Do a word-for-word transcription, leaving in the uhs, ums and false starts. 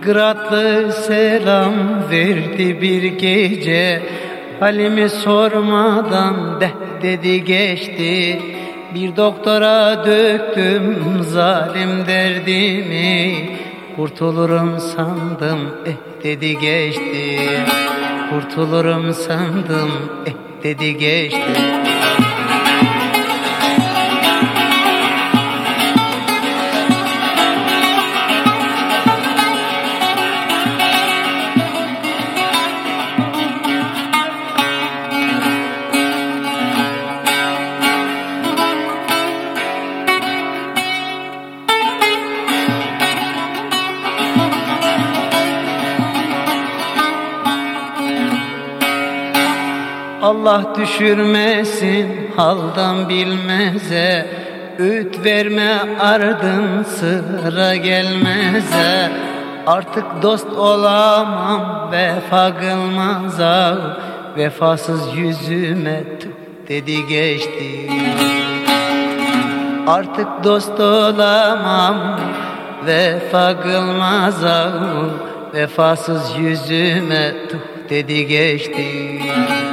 Gıratlı selam verdi bir gece, halimi sormadan deh dedi geçti. Bir doktora döktüm zalim derdimi, kurtulurum sandım eh dedi geçti. Kurtulurum sandım eh dedi geçti. Allah düşürmesin haldan bilmeze, öğüt verme ardın sıra gelmeze. Artık dost olamam, vefa kılmaz ağ, vefasız yüzüme tüh dedi geçti. Artık dost olamam, vefa kılmaz ağ, vefasız yüzüme tüh dedi geçti.